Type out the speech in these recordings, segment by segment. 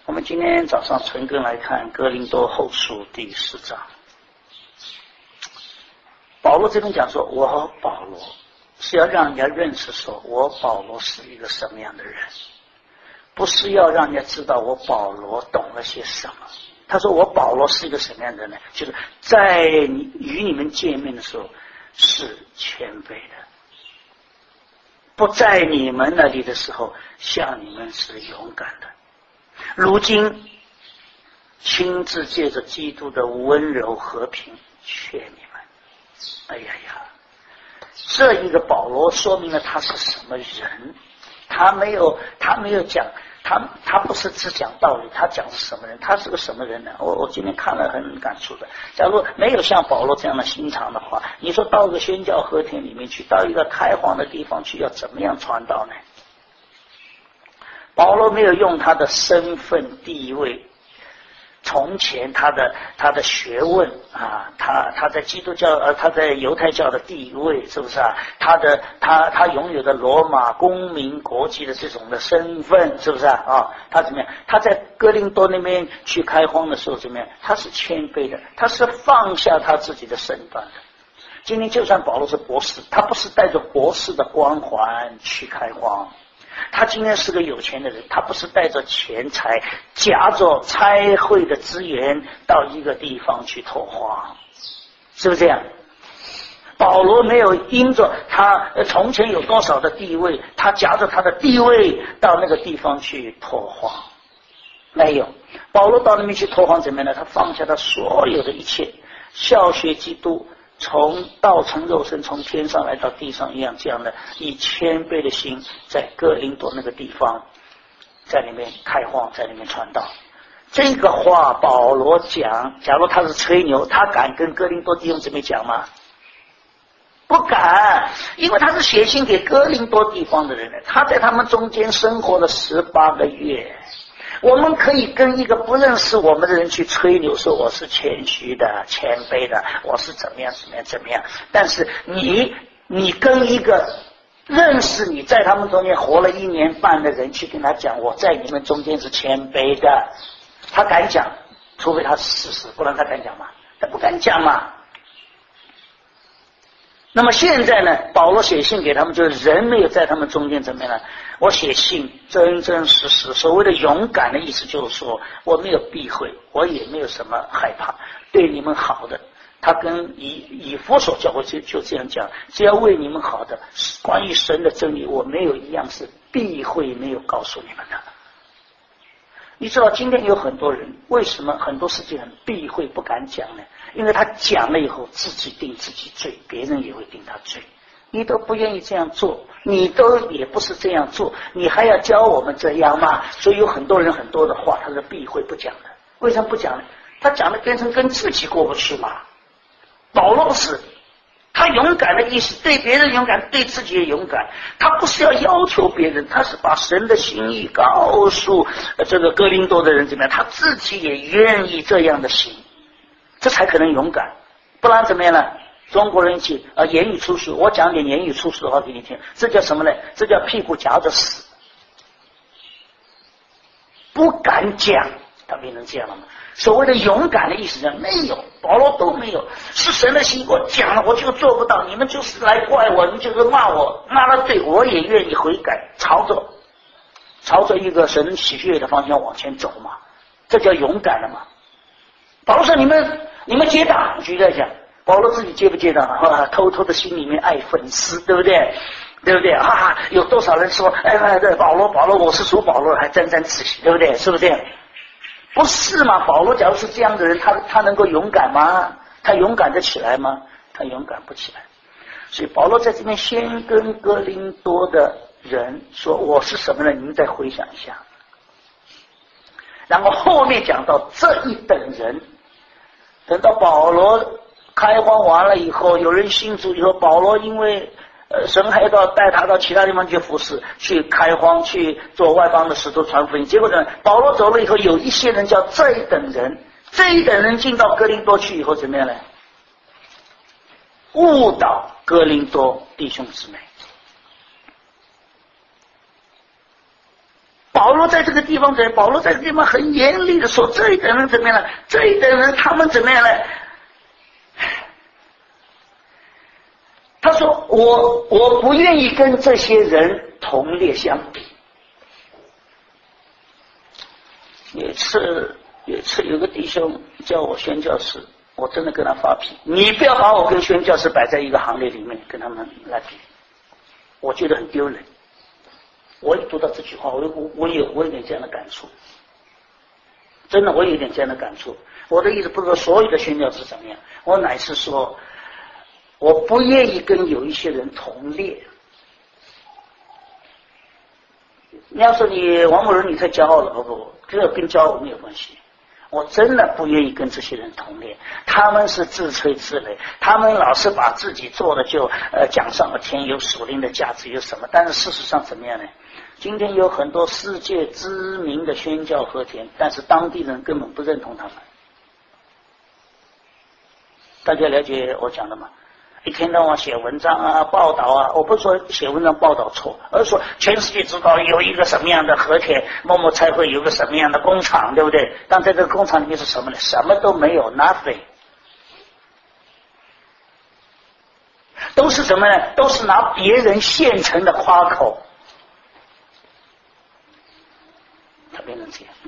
我们今天早上纯根来看哥林多后书第10章。保罗这边讲说，我保罗是要让人家认识说我保罗是一个什么样的人，不是要让人家知道我保罗懂了些什么。他说我保罗是一个什么样的人呢？就是在与你们见面的时候是谦卑的，不在你们那里的时候像你们是勇敢的，如今亲自借着基督的温柔和平劝你们。哎呀呀，这一个保罗说明了他是什么人。他没有讲，他不是只讲道理，他讲是什么人，他是个什么人呢？我今天看了很感触的。假如没有像保罗这样的心肠的话，你说到个宣教和田里面去，到一个开荒的地方去，要怎么样传道呢？保罗没有用他的身份地位，从前他的学问啊，他在基督教他在犹太教的地位，是不是啊？他拥有的罗马公民国籍的这种的身份，是不是啊？他怎么样？他在哥林多那边去开荒的时候怎么样？他是谦卑的，他是放下他自己的身段的。今天就算保罗是博士，他不是带着博士的光环去开荒。他今天是个有钱的人，他不是带着钱财夹着差会的资源到一个地方去拓荒，是不是这样？保罗没有因着他从前有多少的地位，他夹着他的地位到那个地方去拓荒，没有。保罗到那边去拓荒怎么样呢？他放下他所有的一切，效学基督，从道成肉身，从天上来到地上一样，这样的以谦卑的心，在哥林多那个地方，在里面开荒，在里面传道。这个话保罗讲，假如他是吹牛，他敢跟哥林多弟兄姊妹讲吗？不敢，因为他是写信给哥林多地方的人，他在他们中间生活了18个月。我们可以跟一个不认识我们的人去吹牛，说我是谦虚的、谦卑的，我是怎么样怎么样怎么样。但是你跟一个认识你在他们中间活了1年半的人去跟他讲，我在你们中间是谦卑的，他敢讲？除非他是事实，不然他敢讲吗？他不敢讲嘛。那么现在呢，保罗写信给他们，就是人没有在他们中间怎么样呢？我写信真真实实，所谓的勇敢的意思就是说，我没有避讳，我也没有什么害怕，对你们好的。他跟以弗所教会就这样讲，只要为你们好的，关于神的真理，我没有一样是避讳，没有告诉你们的。你知道今天有很多人为什么很多事情很避讳不敢讲呢？因为他讲了以后自己定自己罪，别人也会定他罪。你都不愿意这样做，你都也不是这样做，你还要教我们这样吗？所以有很多人很多的话他是避讳不讲的。为什么不讲呢？他讲的变成跟自己过不去嘛。保罗不是，他勇敢的意思，对别人勇敢，对自己也勇敢。他不是要求别人，他是把神的心意告诉这个哥林多的人怎么样，他自己也愿意这样的行，这才可能勇敢。不然怎么样呢？中国人一起言语粗俗，我讲点言语粗俗的话给你听，这叫什么呢？这叫屁股夹着死，不敢讲，他变成这样了吗？所谓的勇敢的意思呢，没有，保罗都没有，是神的心，我讲了我就做不到，你们就是来怪我，你们就是骂我，骂了对，我也愿意悔改，朝着一个神喜悦的方向往前走嘛，这叫勇敢了嘛。保罗说你们结党，举例讲，保罗自己接不接党啊？偷偷的心里面爱粉丝，对不对？对不对啊？有多少人说，对，保罗，我是属保罗，还沾自喜，对不对？是不是？不是嘛？保罗假如是这样的人，他能够勇敢吗？他勇敢得起来吗？他勇敢不起来。所以保罗在这边先跟哥林多的人说，我是什么人？你们再回想一下。然后后面讲到这一等人，等到保罗开荒完了以后，有人信主以后，保罗因为神还要带他到其他地方去服侍，去开荒，去做外邦的使徒传福音。结果呢，保罗走了以后，有一些人叫这一等人，这一等人进到哥林多去以后怎么样呢？误导哥林多弟兄姊妹。 保罗在这个地方怎样？保罗在这个地方很严厉的说，这一等人怎么样呢？这一等人他们怎么样呢？他说我不愿意跟这些人同列相比。有一次有个弟兄叫我宣教士，我真的跟他发脾，你不要把我跟宣教士摆在一个行列里面跟他们来比，我觉得很丢人。我一读到这句话，我有点这样的感触，真的我有点这样的感触。我的意思不是说所有的宣教士怎么样，我乃是说我不愿意跟有一些人同列。你要说你王某人你太骄傲了，不，这个跟骄傲没有关系。我真的不愿意跟这些人同列，他们是自吹自擂，他们老是把自己做的就讲上了天，有属灵的价值有什么，但是事实上怎么样呢？今天有很多世界知名的宣教和田，但是当地人根本不认同他们。大家了解我讲的吗？一天到晚写文章啊报道啊，我不是说写文章报道错，而是说全世界知道有一个什么样的和田某某才会有个什么样的工厂，对不对？但在这个工厂里面是什么呢？什么都没有， nothing， 都是什么呢？都是拿别人现成的夸口，它变成这样。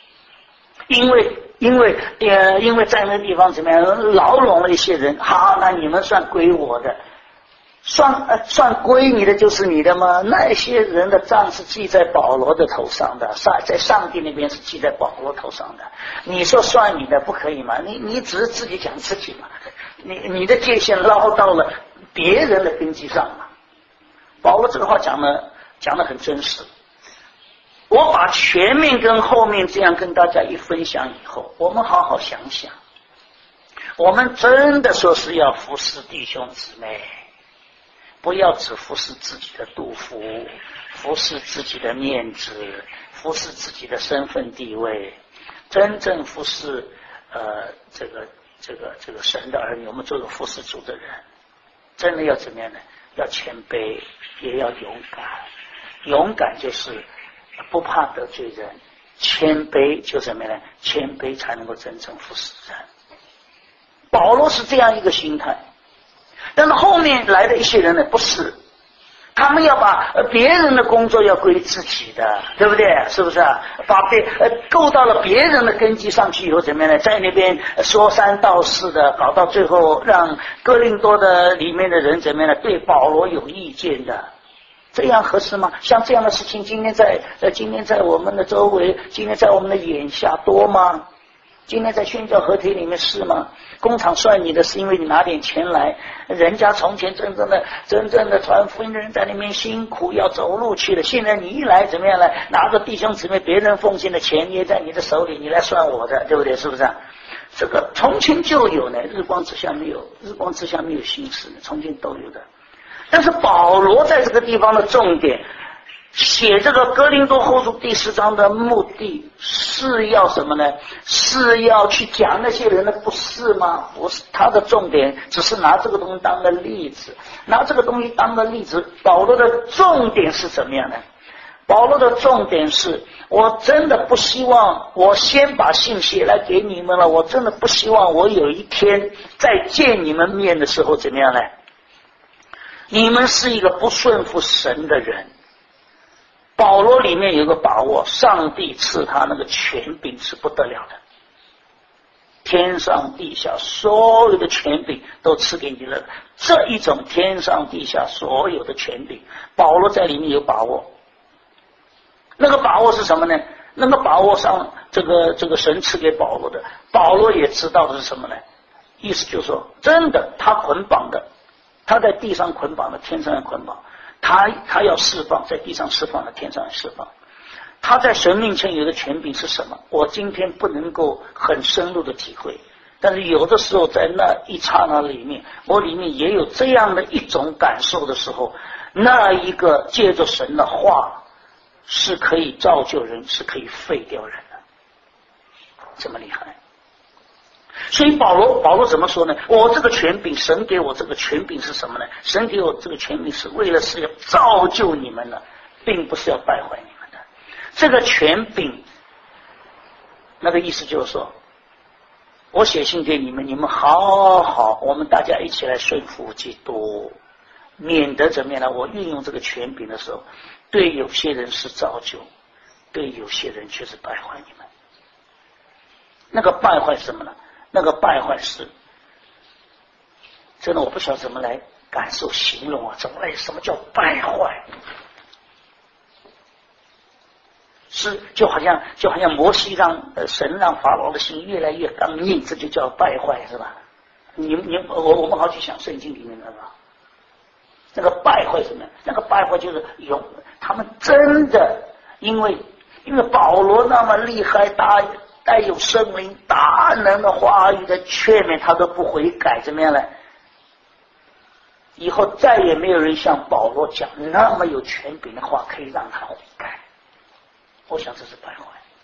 因为在那个地方怎么样牢笼了一些人，好，那你们算归我的，算归你的就是你的吗？那些人的账是记在保罗的头上的，在上帝那边是记在保罗头上的。你说算你的不可以吗？你只是自己讲自己嘛，你的界限捞到了别人的根基上嘛。保罗这个话讲得很真实。我把前面跟后面这样跟大家一分享以后，我们好好想想，我们真的说是要服侍弟兄姊妹，不要只服侍自己的肚腹，服侍自己的面子，服侍自己的身份地位，真正服侍这个神的儿女，我们做个服侍主的人，真的要怎么样呢？要谦卑，也要勇敢。勇敢就是不怕得罪人，谦卑就是什么呢？谦卑才能够真正服侍人。保罗是这样一个心态，但是后面来的一些人呢，不是，他们要把别人的工作要归自己的，对不对？是不是啊？把够到了别人的根基上去以后，怎么样呢？在那边说三道四的，搞到最后让哥林多的里面的人怎么样呢？对保罗有意见的。这样合适吗？像这样的事情今天在我们的周围，今天在我们的眼下多吗？今天在宣教合体里面是吗？工厂算你的是因为你拿点钱来，人家从前真正的传福音的人在那边辛苦要走路去了，现在你一来怎么样呢？拿着弟兄姊妹别人奉献的钱捏在你的手里，你来算我的，对不对？是不是啊？这个从前就有呢，日光之下没有新事，从前都有的。但是保罗在这个地方的重点写这个哥林多后书第10章的目的是要什么呢？是要去讲那些人的不是吗？不是，他的重点只是拿这个东西当个例子，拿这个东西当个例子。保罗的重点是怎么样呢？保罗的重点是，我真的不希望我先把信写来给你们了，我真的不希望我有一天在见你们面的时候怎么样呢？你们是一个不顺服神的人。保罗里面有个把握，上帝赐他那个权柄是不得了的，天上地下所有的权柄都赐给你了。这一种天上地下所有的权柄，保罗在里面有把握。那个把握是什么呢？那个把握上这个神赐给保罗的，保罗也知道的是什么呢？意思就是说，真的他捆绑的，他在地上捆绑的，天上也捆绑。他要释放，在地上释放的，天上也释放。他在神面前有的权柄是什么？我今天不能够很深入的体会，但是有的时候在那一刹那里面，我里面也有这样的一种感受的时候，那一个借着神的话是可以造就人，是可以废掉人的，这么厉害。所以保罗怎么说呢？我这个权柄，神给我这个权柄是什么呢？神给我这个权柄是为了是要造就你们的，并不是要败坏你们的。 这个权柄，那个意思就是说，我写信给你们，你们好好，我们大家一起来顺服基督，免得怎么样呢？我运用这个权柄的时候，对有些人是造就，对有些人却是败坏你们。那个败坏是什么呢？那个败坏是真的，我不晓得怎么来感受形容啊，怎么来什么叫败坏？是就好像摩西让神让法老的心越来越刚硬，这就叫败坏，是吧？我们好去想圣经里面的吧。那个败坏什么？那个败坏就是他们真的因为保罗那么厉害，带有圣灵大能的话语的劝勉，他都不悔改，怎么样呢？以后再也没有人像保罗讲那么有权柄的话，可以让他悔改。我想这是败坏。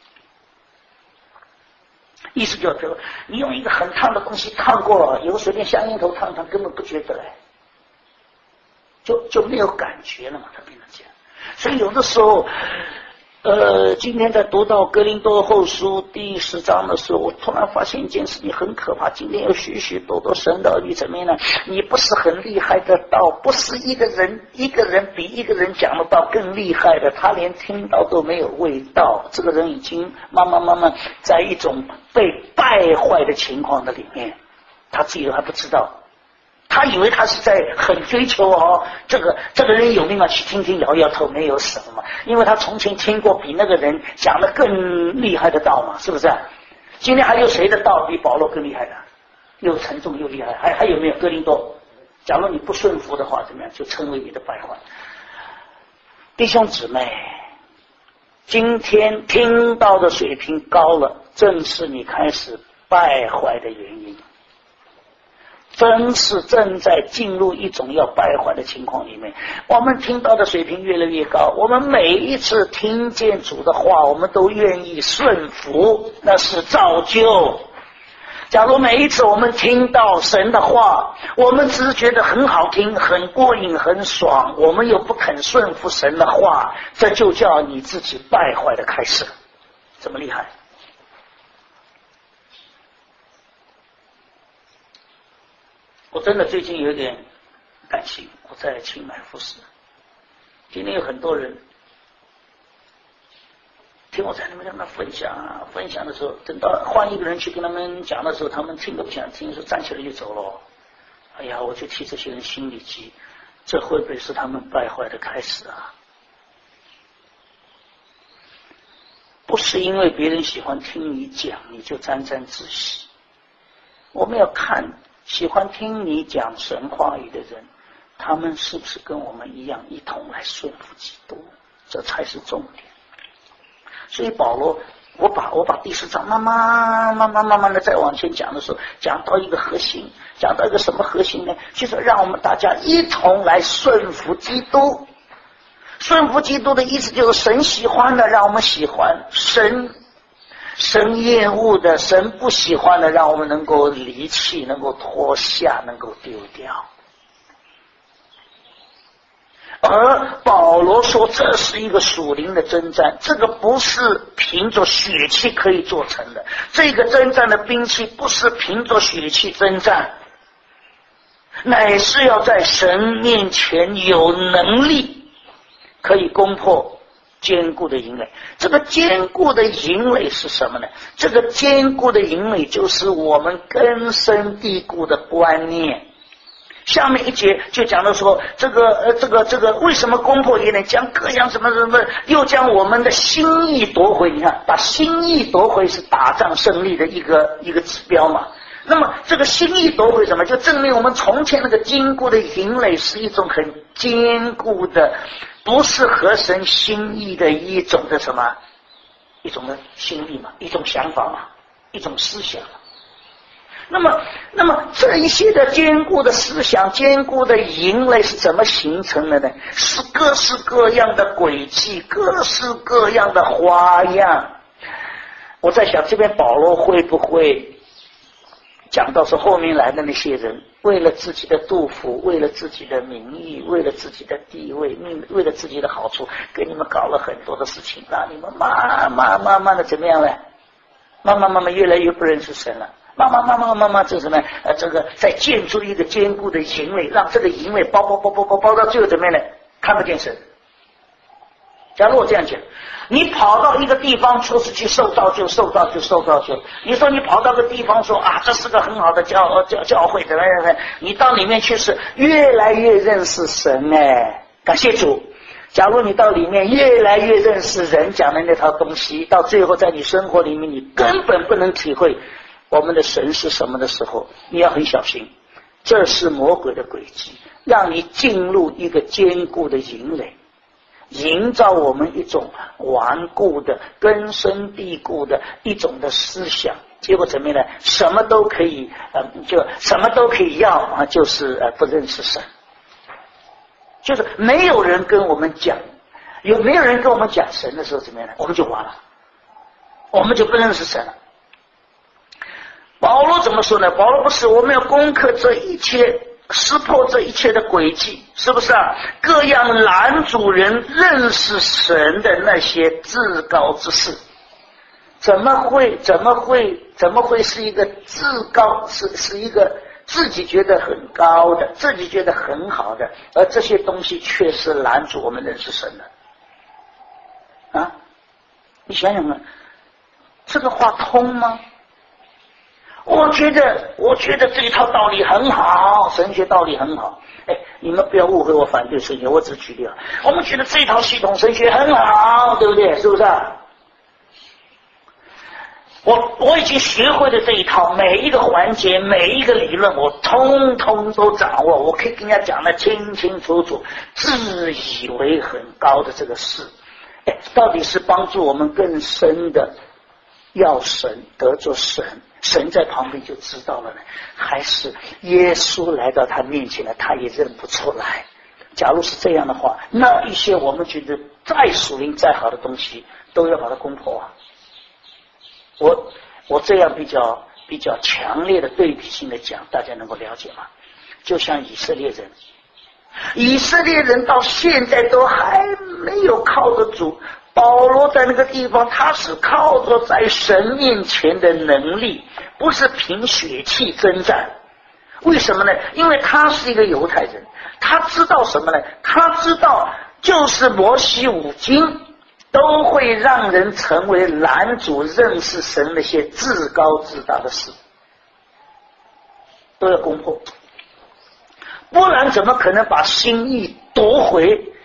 意思就是说，你用一个很烫的东西烫过了，有随便香烟头烫根本不觉得来，就没有感觉了嘛，他变成这样。所以有的时候今天在读到哥林多后书第10章的时候，我突然发现一件事情很可怕。今天有许许多多神的儿女怎么样呢？你不是很厉害的道，不是一个人比一个人讲的道更厉害的，他连听到都没有味道。这个人已经慢慢在一种被败坏的情况的里面，他自己都还不知道。他以为他是在很追求这个人有命啊，去听听摇摇头，没有什么，因为他从前听过比那个人讲的更厉害的道嘛，是不是？今天还有谁的道比保罗更厉害的？又沉重又厉害，还有没有哥林多？假如你不顺服的话，怎么样？就成为你的败坏。弟兄姊妹，今天听到的水平高了，正是你开始败坏的原因。真是正在进入一种要败坏的情况里面。我们听到的水平越来越高，我们每一次听见主的话，我们都愿意顺服，那是造就。假如每一次我们听到神的话，我们只是觉得很好听，很过瘾，很爽，我们又不肯顺服神的话，这就叫你自己败坏的开始。这么厉害。我真的最近有点担心，我在清迈服侍，今天有很多人听我在那边跟他分享的时候，等到换一个人去跟他们讲的时候，他们听都不想听，说站起来就走了。哎呀，我就替这些人心里急，这会不会是他们败坏的开始啊？不是因为别人喜欢听你讲你就沾沾自喜，我们要看喜欢听你讲神话语的人，他们是不是跟我们一样一同来顺服基督，这才是重点。所以保罗，我把第10章慢慢的再往前讲的时候，讲到一个核心，讲到一个什么核心呢？就是让我们大家一同来顺服基督。顺服基督的意思就是神喜欢的让我们喜欢，神厌恶的，神不喜欢的，让我们能够离弃，能够脱下，能够丢掉。而保罗说这是一个属灵的征战，这个不是凭着血气可以做成的，这个征战的兵器不是凭着血气征战，乃是要在神面前有能力可以攻破坚固的营垒。这个坚固的营垒是什么呢？这个坚固的营垒就是我们根深蒂固的观念。下面一节就讲到说，这个为什么攻破营垒，将各样什么，又将我们的心意夺回。你看，把心意夺回是打仗胜利的一个指标嘛。那么这个心意夺回什么？就证明我们从前那个坚固的营垒是一种很坚固的，不是合神心意的一种的什么，一种的心意嘛，一种想法嘛，一种思想。那么这一些的坚固的思想，坚固的营垒是怎么形成的呢？是各式各样的轨迹，各式各样的花样。我在想，这边保罗会不会讲到说后面来的那些人，为了自己的肚腹，为了自己的名誉，为了自己的地位，为了自己的好处，给你们搞了很多的事情，让你们慢慢的怎么样呢？慢慢越来越不认识神了。慢慢这什么？这个在建筑一个坚固的营垒，让这个营垒包到最后怎么样呢？看不见神。假如我这样讲，你跑到一个地方说是去受造就，你说你跑到个地方说啊，这是个很好的教会，怎么样？你到里面去是越来越认识神哎，感谢主。假如你到里面越来越认识人讲的那套东西，到最后在你生活里面你根本不能体会我们的神是什么的时候，你要很小心，这是魔鬼的诡计，让你进入一个坚固的营垒，营造我们一种顽固的根深蒂固的一种的思想，结果怎么样呢？什么都可以就什么都可以要啊，就是不认识神，就是没有人跟我们讲，没有人跟我们讲神的时候怎么样呢？我们就完了，我们就不认识神了。保罗怎么说呢？保罗不是我们要攻克这一切，识破这一切的诡计，是不是啊？各样拦阻人认识神的那些至高之事，怎么会是一个至高，是一个自己觉得很高的，自己觉得很好的，而这些东西却是拦阻我们认识神的啊？你想想看，这个话通吗？我觉得这一套道理很好，神学道理很好。哎，你们不要误会我反对神学，我只举例啊。我们觉得这一套系统神学很好，对不对？是不是啊？我已经学会了这一套，每一个环节，每一个理论，我通通都掌握，我可以跟人家讲得清清楚楚，自以为很高的这个事，哎，到底是帮助我们更深的要神得着神，神在旁边就知道了呢，还是耶稣来到他面前了，他也认不出来？假如是这样的话，那一些我们觉得再属灵再好的东西都要把它攻破啊。我这样比较强烈的对比性的讲，大家能够了解吗？就像以色列人到现在都还没有靠得住。保罗在那个地方，他是靠着在神面前的能力，不是凭血气征战。为什么呢？因为他是一个犹太人，他知道什么呢？他知道就是摩西五经都会让人成为拦阻认识神那些至高至大的事，都要攻破，不然怎么可能把心意夺回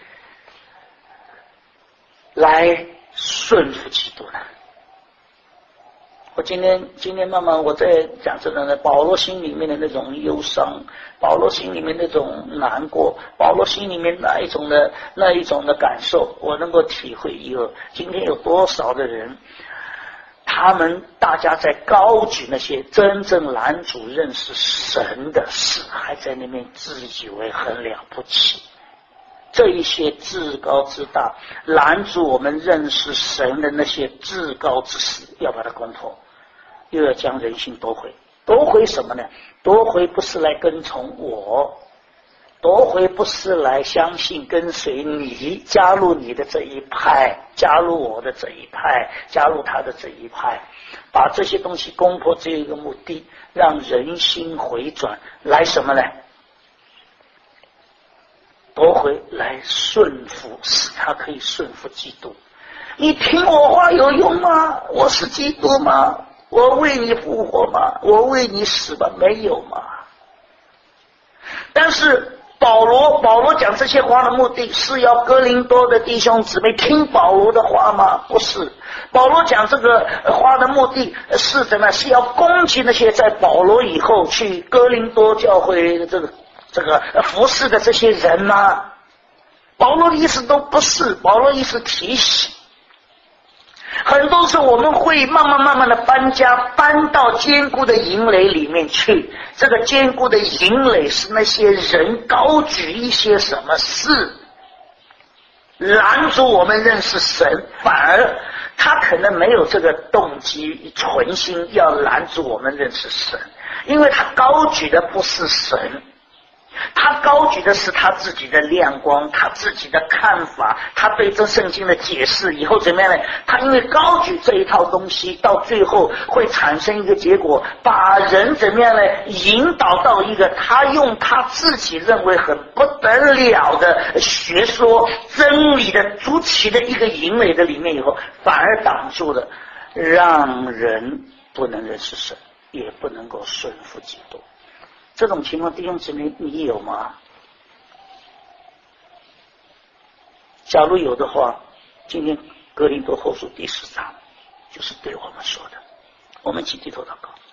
来顺服基督呢？我今天慢慢我在讲这个呢，保罗心里面的那种忧伤，保罗心里面那种难过，保罗心里面那一种的感受，我能够体会以后，今天有多少的人，他们大家在高举那些真正拦阻认识神的事，还在那边自以为很了不起。这一些至高之大拦阻我们认识神的那些至高之事，要把它攻破，又要将人性夺回。夺回什么呢？夺回不是来跟从我，夺回不是来相信跟随你，加入你的这一派，加入我的这一派，加入他的这一派，把这些东西攻破，这一个目的，让人心回转，来什么呢？夺回来顺服，使他可以顺服基督。你听我话有用吗？我是基督吗？我为你复活吗？我为你死吗？没有吗？但是保罗讲这些话的目的是要哥林多的弟兄姊妹听保罗的话吗？不是。保罗讲这个话的目的是什么？是要攻击那些在保罗以后去哥林多教会这个服侍的这些人吗？保罗的意思都不是，保罗意思提醒。很多时候我们会慢慢的搬家，搬到坚固的营垒里面去。这个坚固的营垒是那些人高举一些什么事，拦阻我们认识神，反而他可能没有这个动机存心要拦阻我们认识神， 因为他高举的不是神，他高举的是他自己的亮光，他自己的看法，他对这圣经的解释以后怎么样呢？他因为高举这一套东西，到最后会产生一个结果，把人怎么样呢？引导到一个他用他自己认为很不得了的学说真理的主体的一个引领的里面以后，反而挡住了，让人不能认识神，也不能够顺服基督。这种情况弟兄姊妹你有吗？假如有的话，今天哥林多后书第10章就是对我们说的。我们一起低头祷告。